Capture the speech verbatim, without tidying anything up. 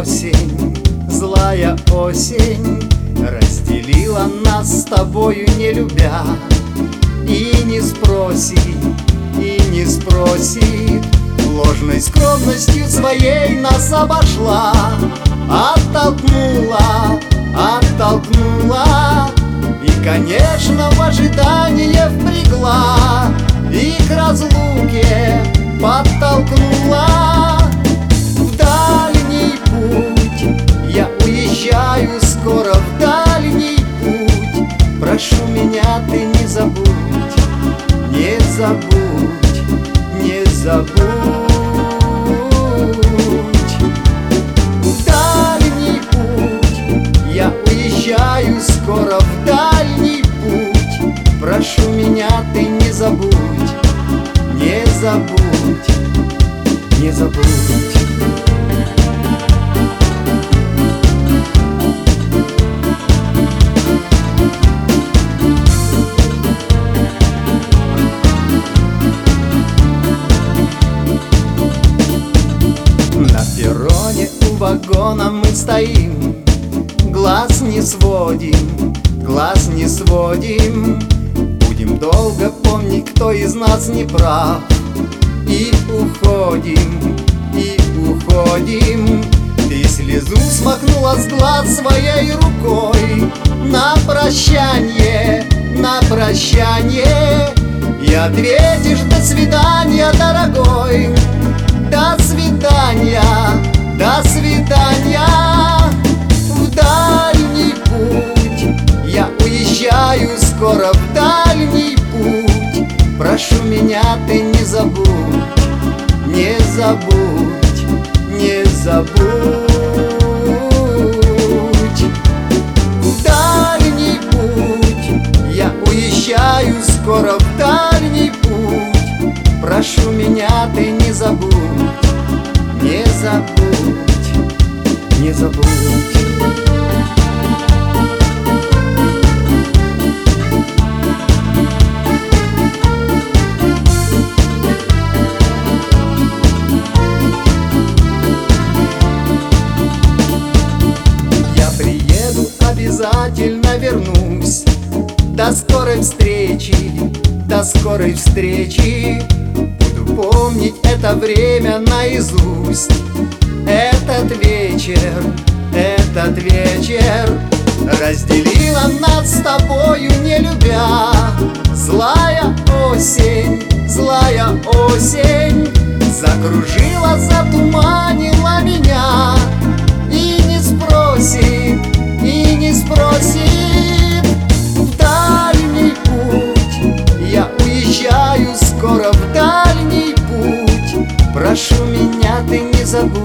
осень, злая осень разделила нас с тобою, не любя. И не спросит, и не спросит, ложной скромностью своей нас обошла, оттолкнула, оттолкнула, и, конечно, в ожидание впрягла, и к разлуке подтолкнула. В дальний путь я уезжаю скоро, в дальний путь. Прошу меня ты не забудь, не забудь, не забудь. В дальний путь я уезжаю скоро, в дальний путь. Прошу меня ты не забудь, не забудь, не забудь. На перроне у вагона мы стоим, глаз не сводим, глаз не сводим. Будем долго помнить, кто из нас не прав, и уходим, и уходим. Ты слезу смахнула с глаз своей рукой. На прощанье, на прощанье, и ответишь: до свидания, дорогой. До свидания, до свидания. В дальний путь я уезжаю скоро, в дальний путь. Прошу меня ты не забудь, не забудь, не забудь. В дальний путь я уезжаю скоро, в дальний путь. Прошу меня ты не забудь, не забудь, не забудь. Обязательно вернусь. До скорой встречи, до скорой встречи. Буду помнить это время наизусть. Этот вечер, этот вечер разделила нас с тобою, не любя. Злая осень, злая осень закружила, затуманила меня. И не спросит, и не спросит. В дальний путь я уезжаю скоро, в дальний путь. Прошу меня ты не забудь,